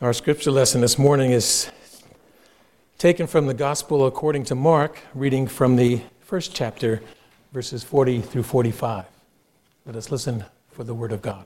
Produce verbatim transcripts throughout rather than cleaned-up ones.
Our scripture lesson this morning is taken from the Gospel according to Mark, reading from the first chapter, verses forty through forty-five. Let us listen for the word of God.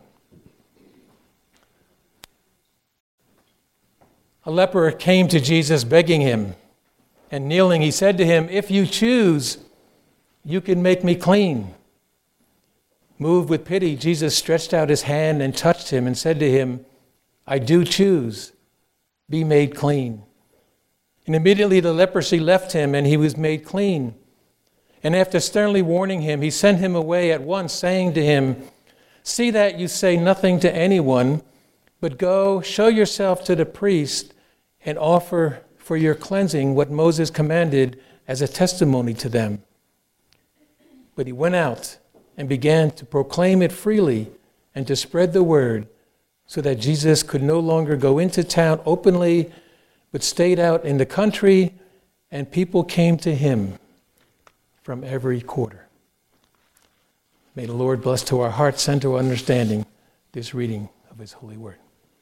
A leper came to Jesus begging him, and kneeling he said to him, "If you choose, you can make me clean." Moved with pity, Jesus stretched out his hand and touched him and said to him, "I do choose, be made clean." And immediately the leprosy left him and he was made clean. And after sternly warning him, he sent him away at once, saying to him, "See that you say nothing to anyone, but go, show yourself to the priest and offer for your cleansing what Moses commanded as a testimony to them." But he went out and began to proclaim it freely and to spread the word, so that Jesus could no longer go into town openly, but stayed out in the country, and people came to him from every quarter. May the Lord bless to our hearts and to our understanding this reading of his holy word.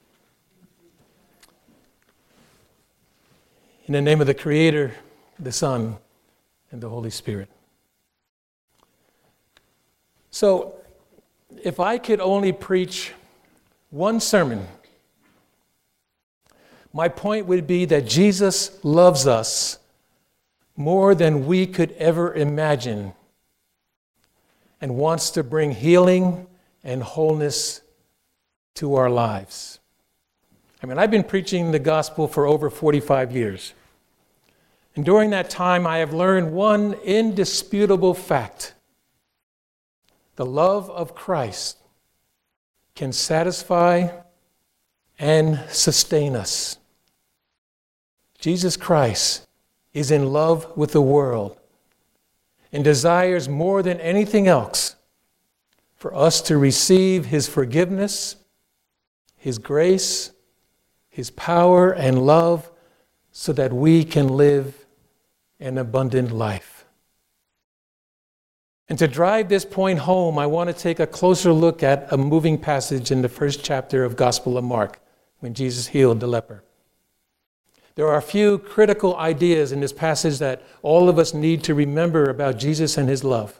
In the name of the Creator, the Son, and the Holy Spirit. So, if I could only preach one sermon, my point would be that Jesus loves us more than we could ever imagine and wants to bring healing and wholeness to our lives. I mean, I've been preaching the gospel for over forty-five years. And during that time, I have learned one indisputable fact. The love of Christ can satisfy and sustain us. Jesus Christ is in love with the world and desires more than anything else for us to receive his forgiveness, his grace, his power and love, so that we can live an abundant life. And to drive this point home, I want to take a closer look at a moving passage in the first chapter of Gospel of Mark, when Jesus healed the leper. There are a few critical ideas in this passage that all of us need to remember about Jesus and his love.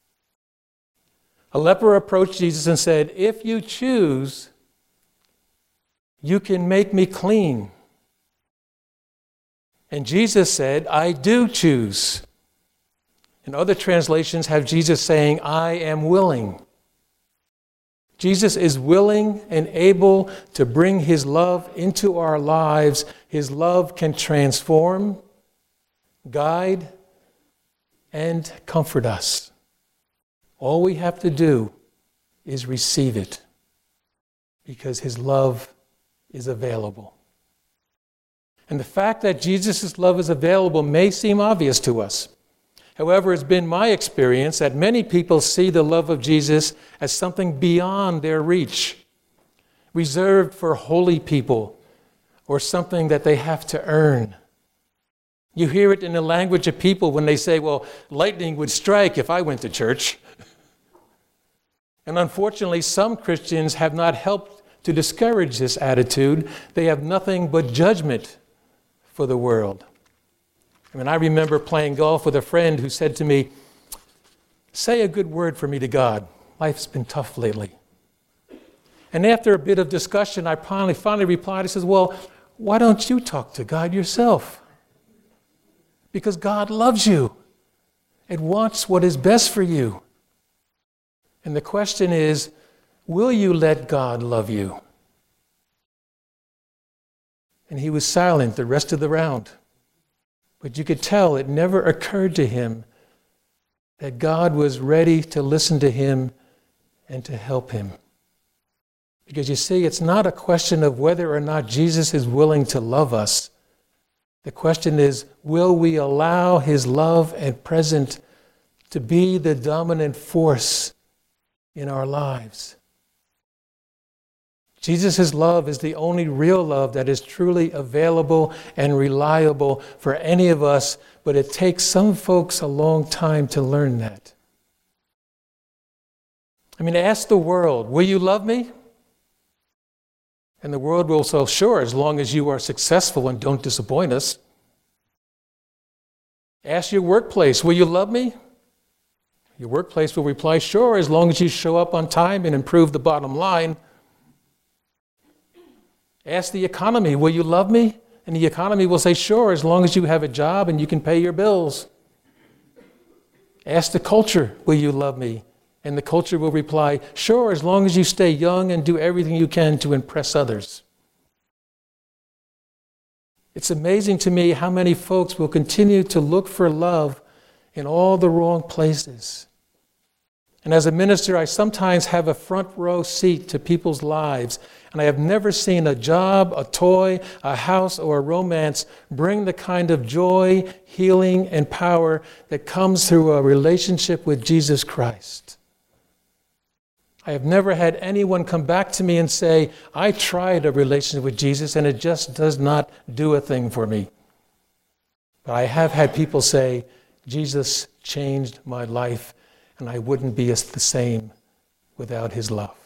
A leper approached Jesus and said, "If you choose, you can make me clean." And Jesus said, "I do choose." And other translations have Jesus saying, "I am willing." Jesus is willing and able to bring his love into our lives. His love can transform, guide, and comfort us. All we have to do is receive it, because his love is available. And the fact that Jesus' love is available may seem obvious to us. However, it's been my experience that many people see the love of Jesus as something beyond their reach, reserved for holy people, or something that they have to earn. You hear it in the language of people when they say, "Well, lightning would strike if I went to church." And unfortunately, some Christians have not helped to discourage this attitude. They have nothing but judgment for the world. I mean, I remember playing golf with a friend who said to me, "Say a good word for me to God. Life's been tough lately." And after a bit of discussion, I finally, finally replied, he says, "Well, why don't you talk to God yourself? Because God loves you and wants what is best for you. And the question is, will you let God love you?" And he was silent the rest of the round. But you could tell it never occurred to him that God was ready to listen to him and to help him. Because you see, it's not a question of whether or not Jesus is willing to love us. The question is, will we allow his love and presence to be the dominant force in our lives? Jesus' love is the only real love that is truly available and reliable for any of us, but it takes some folks a long time to learn that. I mean, ask the world, will you love me? And the world will say, sure, as long as you are successful and don't disappoint us. Ask your workplace, will you love me? Your workplace will reply, sure, as long as you show up on time and improve the bottom line. Ask the economy, will you love me? And the economy will say, sure, as long as you have a job and you can pay your bills. Ask the culture, will you love me? And the culture will reply, sure, as long as you stay young and do everything you can to impress others. It's amazing to me how many folks will continue to look for love in all the wrong places. And as a minister, I sometimes have a front row seat to people's lives, and I have never seen a job, a toy, a house, or a romance bring the kind of joy, healing, and power that comes through a relationship with Jesus Christ. I have never had anyone come back to me and say, I tried a relationship with Jesus and it just does not do a thing for me. But I have had people say, Jesus changed my life and I wouldn't be the same without his love.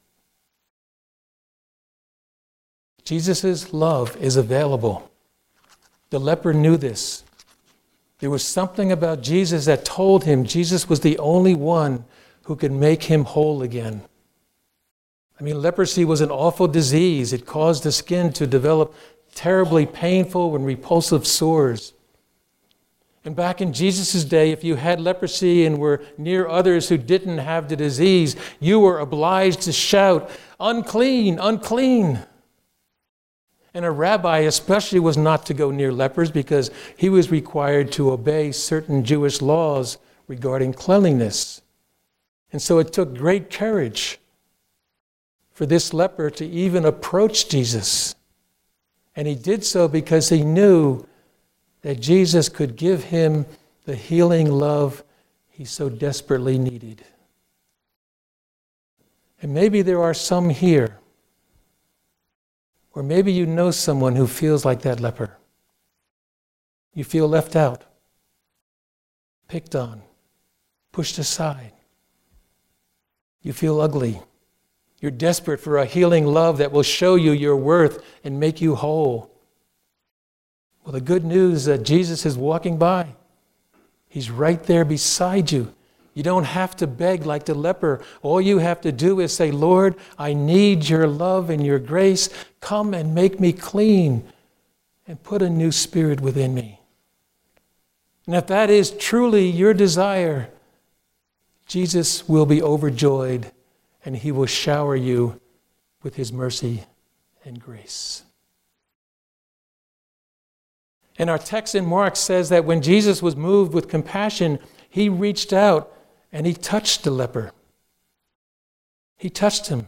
Jesus' love is available. The leper knew this. There was something about Jesus that told him Jesus was the only one who could make him whole again. I mean, leprosy was an awful disease. It caused the skin to develop terribly painful and repulsive sores. And back in Jesus' day, if you had leprosy and were near others who didn't have the disease, you were obliged to shout, unclean, unclean. And a rabbi especially was not to go near lepers because he was required to obey certain Jewish laws regarding cleanliness. And so it took great courage for this leper to even approach Jesus. And he did so because he knew that Jesus could give him the healing love he so desperately needed. And maybe there are some here, or maybe you know someone who feels like that leper. You feel left out, picked on, pushed aside. You feel ugly. You're desperate for a healing love that will show you your worth and make you whole. Well, the good news is that Jesus is walking by. He's right there beside you. You don't have to beg like the leper. All you have to do is say, Lord, I need your love and your grace. Come and make me clean and put a new spirit within me. And if that is truly your desire, Jesus will be overjoyed and he will shower you with his mercy and grace. And our text in Mark says that when Jesus was moved with compassion, he reached out and he touched the leper. He touched him.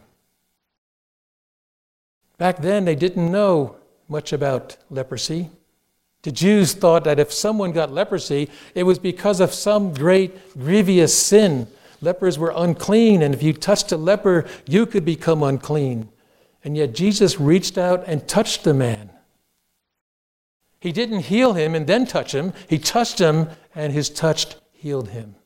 Back then, they didn't know much about leprosy. The Jews thought that if someone got leprosy, it was because of some great grievous sin. Lepers were unclean, and if you touched a leper, you could become unclean. And yet Jesus reached out and touched the man. He didn't heal him and then touch him. He touched him, and his touch healed him.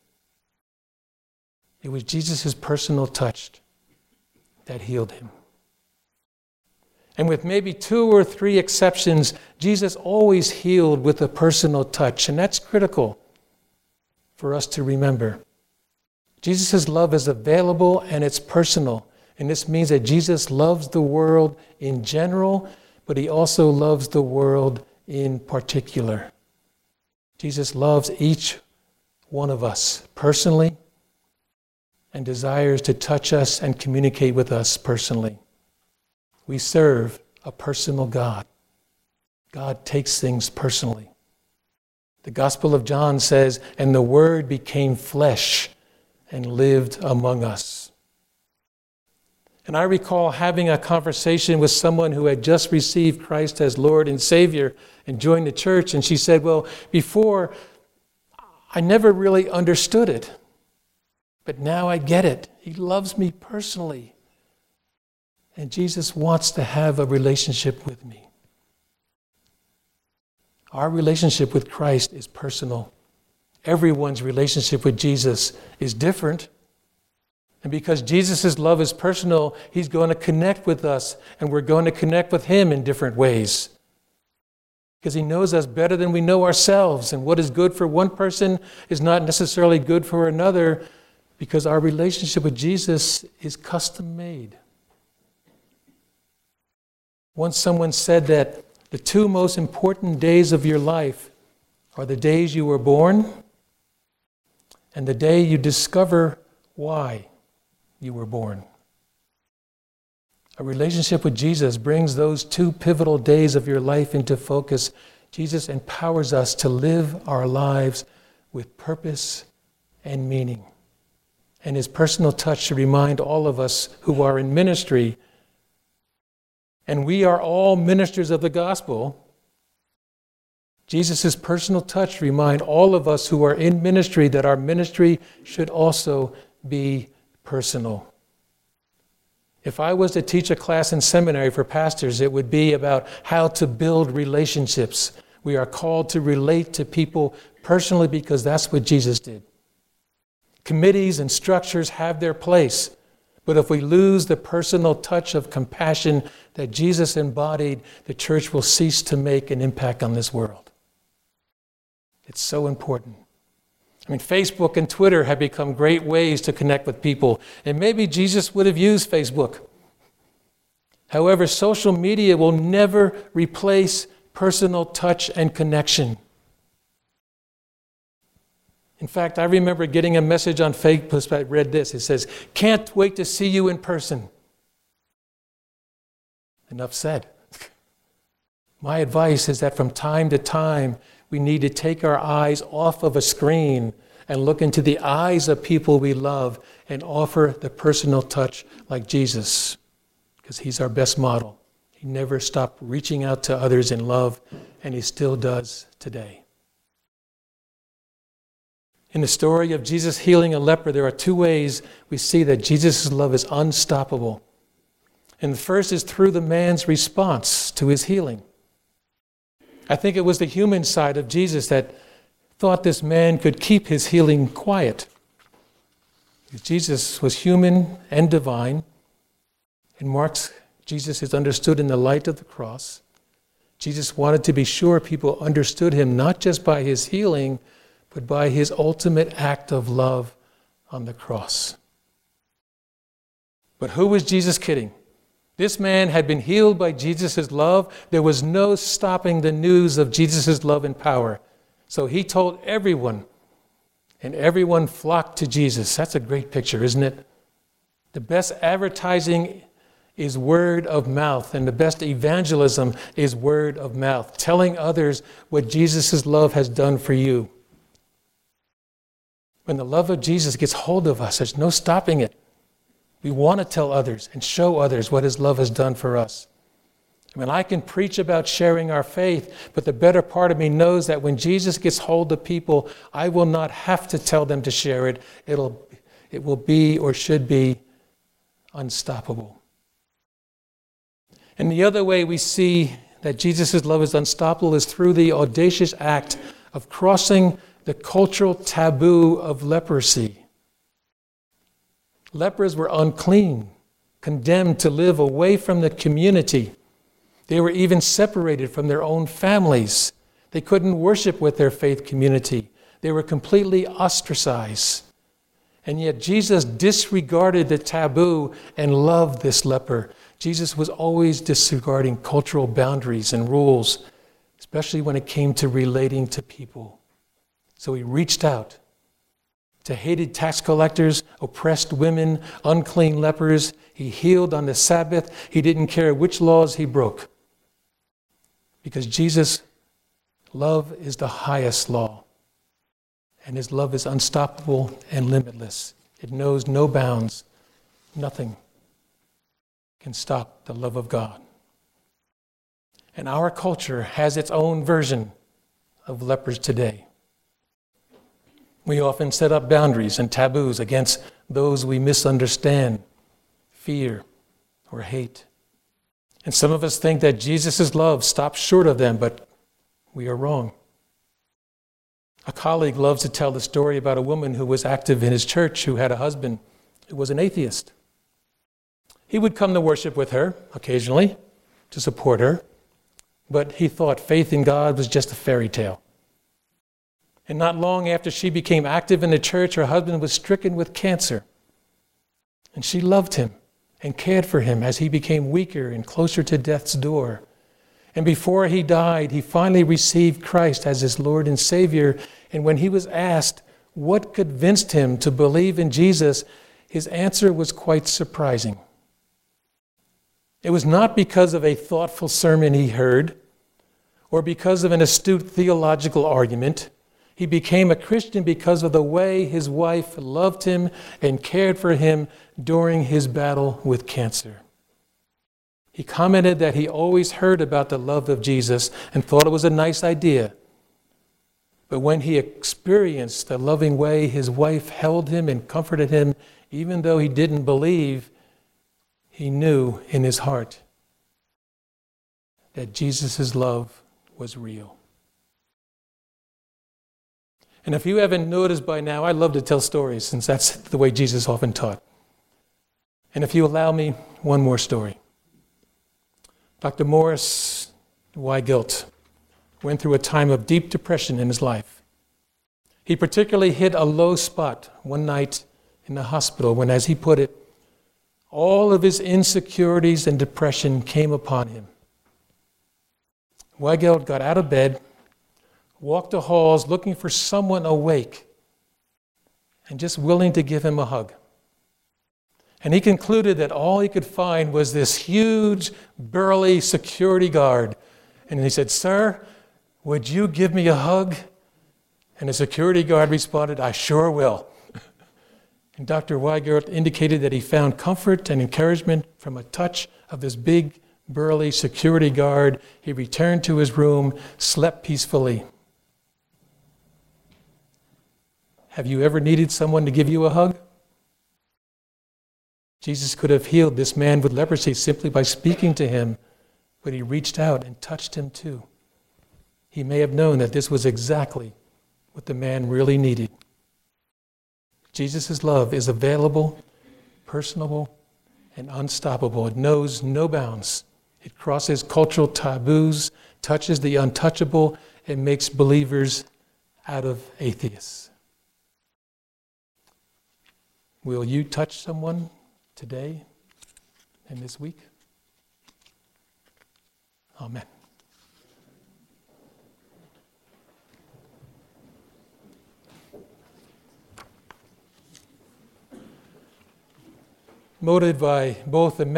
It was Jesus' personal touch that healed him. And with maybe two or three exceptions, Jesus always healed with a personal touch, and that's critical for us to remember. Jesus' love is available and it's personal. And this means that Jesus loves the world in general, but he also loves the world in particular. Jesus loves each one of us personally and desires to touch us and communicate with us personally. We serve a personal God. God takes things personally. The Gospel of John says, and the Word became flesh and lived among us. And I recall having a conversation with someone who had just received Christ as Lord and Savior and joined the church, and she said, well, before, I never really understood it, but now I get it. He loves me personally, and Jesus wants to have a relationship with me. Our relationship with Christ is personal. Everyone's relationship with Jesus is different, And because Jesus' love is personal, he's going to connect with us, and we're going to connect with him in different ways. Because he knows us better than we know ourselves, and what is good for one person is not necessarily good for another, because our relationship with Jesus is custom made. Once someone said that the two most important days of your life are the days you were born and the day you discover why you were born. A relationship with Jesus brings those two pivotal days of your life into focus. Jesus empowers us to live our lives with purpose and meaning. And his personal touch should remind all of us who are in ministry, and we are all ministers of the gospel. Jesus' personal touch remind all of us who are in ministry that our ministry should also be personal. If I was to teach a class in seminary for pastors, it would be about how to build relationships. We are called to relate to people personally because that's what Jesus did. Committees and structures have their place, but if we lose the personal touch of compassion that Jesus embodied, the church will cease to make an impact on this world. It's so important. I mean, Facebook and Twitter have become great ways to connect with people, and maybe Jesus would have used Facebook. However, social media will never replace personal touch and connection. In fact, I remember getting a message on Facebook. I read this. It says, "Can't wait to see you in person." Enough said. My advice is that from time to time, we need to take our eyes off of a screen and look into the eyes of people we love and offer the personal touch like Jesus, because he's our best model. He never stopped reaching out to others in love, and he still does today. In the story of Jesus healing a leper, there are two ways we see that Jesus' love is unstoppable. And the first is through the man's response to his healing. I think it was the human side of Jesus that thought this man could keep his healing quiet. Jesus was human and divine. In Mark's, Jesus is understood in the light of the cross. Jesus wanted to be sure people understood him not just by his healing, but by his ultimate act of love on the cross. But who was Jesus kidding? This man had been healed by Jesus' love. There was no stopping the news of Jesus' love and power. So he told everyone, and everyone flocked to Jesus. That's a great picture, isn't it? The best advertising is word of mouth, and the best evangelism is word of mouth, telling others what Jesus' love has done for you. When the love of Jesus gets hold of us, there's no stopping it. We want to tell others and show others what his love has done for us. I mean, I can preach about sharing our faith, but the better part of me knows that when Jesus gets hold of people, I will not have to tell them to share it. It'll, it will be or should be unstoppable. And the other way we see that Jesus' love is unstoppable is through the audacious act of crossing the cultural taboo of leprosy. Lepers were unclean, condemned to live away from the community. They were even separated from their own families. They couldn't worship with their faith community. They were completely ostracized. And yet Jesus disregarded the taboo and loved this leper. Jesus was always disregarding cultural boundaries and rules, especially when it came to relating to people. So he reached out to hated tax collectors, oppressed women, unclean lepers. He healed on the Sabbath. He didn't care which laws he broke. Because Jesus' love is the highest law. And his love is unstoppable and limitless. It knows no bounds. Nothing can stop the love of God. And our culture has its own version of lepers today. We often set up boundaries and taboos against those we misunderstand, fear, or hate. And some of us think that Jesus' love stops short of them, but we are wrong. A colleague loves to tell the story about a woman who was active in his church who had a husband was an atheist. He would come to worship with her occasionally to support her, but he thought faith in God was just a fairy tale. And not long after she became active in the church, her husband was stricken with cancer. And she loved him and cared for him as he became weaker and closer to death's door. And before he died, he finally received Christ as his Lord and Savior. And when he was asked what convinced him to believe in Jesus, his answer was quite surprising. It was not because of a thoughtful sermon he heard or because of an astute theological argument. He became a Christian because of the way his wife loved him and cared for him during his battle with cancer. He commented that he always heard about the love of Jesus and thought it was a nice idea. But when he experienced the loving way his wife held him and comforted him, even though he didn't believe, he knew in his heart that Jesus' love was real. And if you haven't noticed by now, I love to tell stories since that's the way Jesus often taught. And if you allow me, one more story. Doctor Morris Weigelt went through a time of deep depression in his life. He particularly hit a low spot one night in the hospital when, as he put it, all of his insecurities and depression came upon him. Weigelt got out of bed, walked the halls looking for someone awake and just willing to give him a hug. And he concluded that all he could find was this huge, burly security guard. And he said, "Sir, would you give me a hug?" And the security guard responded, "I sure will." And Doctor Weigelt indicated that he found comfort and encouragement from a touch of this big, burly security guard. He returned to his room, slept peacefully. Have you ever needed someone to give you a hug? Jesus could have healed this man with leprosy simply by speaking to him, but he reached out and touched him too. He may have known that this was exactly what the man really needed. Jesus' love is available, personable, and unstoppable. It knows no bounds. It crosses cultural taboos, touches the untouchable, and makes believers out of atheists. Will you touch someone today and this week? Amen. Motivated by both the